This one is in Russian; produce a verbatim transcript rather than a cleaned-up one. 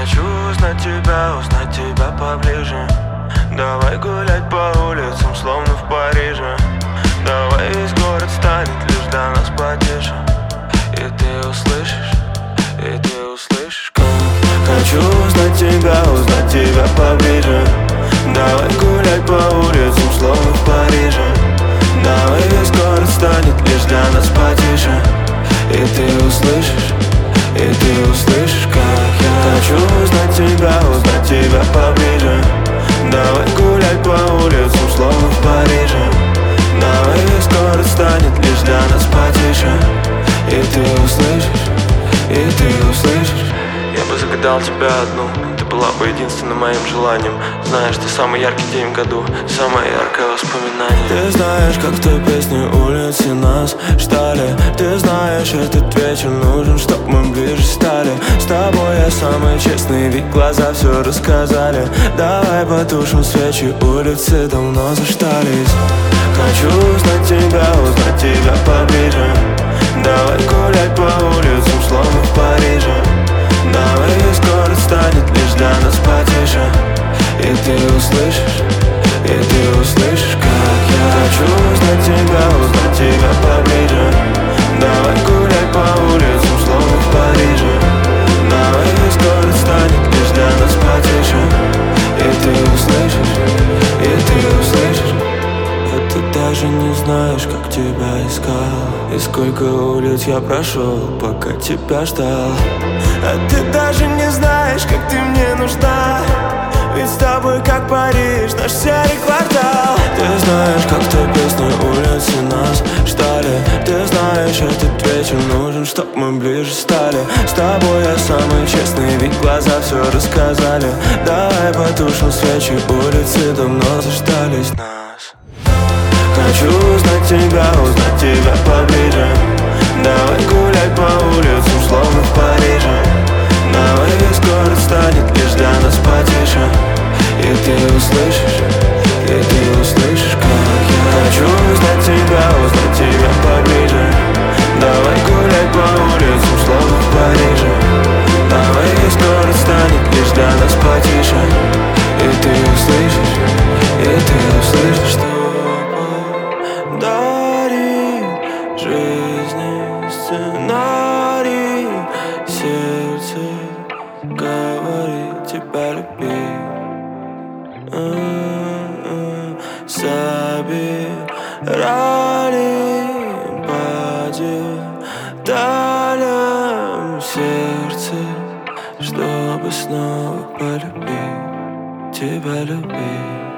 Хочу узнать тебя, узнать тебя поближе. Давай гулять по улицам, словно в Париже. Давай весь город станет лишь для нас потише. И ты услышишь, и ты услышишь, как хочу узнать тебя, узнать тебя поближе. Давай гулять по улицам, словно в Париже. Давай весь город станет лишь для нас потише. И ты услышишь, и ты услышишь, как я хочу узнать тебя, узнать тебя поближе. Давай гулять по улицам, словно в Париже. Давай весь город станет лишь для нас потише. И ты услышишь, и ты услышишь. Я бы загадал тебя одну, ты была бы единственным моим желанием. Знаешь, ты самый яркий день в году, самое яркое воспоминание. Ты знаешь, как в той песне улицы нас ждали. Ты знаешь, этот вечер нужен, чтоб мы ближе стали. С тобой я самый честный, ведь глаза все рассказали. Давай потушим свечи, улицы давно заштались. Хочу узнать тебя, узнать тебя поближе. Давай гулять по улицам, словно в Париже. Давай весь город станет лишь для нас потише. И ты услышишь, и ты услышишь, как я хочу узнать тебя, узнать тебя поближе. Давай гулять по улицам, словно в Париже. Давай весь город станет лишь для нас потише. И ты услышишь, и ты услышишь. А ты даже не знаешь, как тебя искал, и сколько улиц я прошел, пока тебя ждал. А ты даже не знаешь, как ты мне нужна, ведь с тобой как Париж, наш серый квартал. Ты знаешь, как в той песне улицы нас ждали. Ты знаешь, этот вечер нужен, чтоб мы ближе стали. С тобой я самый честный, ведь глаза все рассказали. Давай потушим свечи, улицы давно заждались нас. Хочу узнать тебя, узнать тебя поближе. Давай гулять по улицам, словно в Париже. Давай весь город станет лишь для нас потише. И ты услышишь, и ты услышишь, как я хочу узнать тебя, узнать тебя поближе. Давай гулять по улицам, словно в Париже. Давай весь город станет лишь для нас потише. И ты услышишь, и ты услышишь, что дарит жизни сценарий. Сердце говорит тебя любить. Собирали по деталям сердце, чтобы снова полюбить, тебя любить.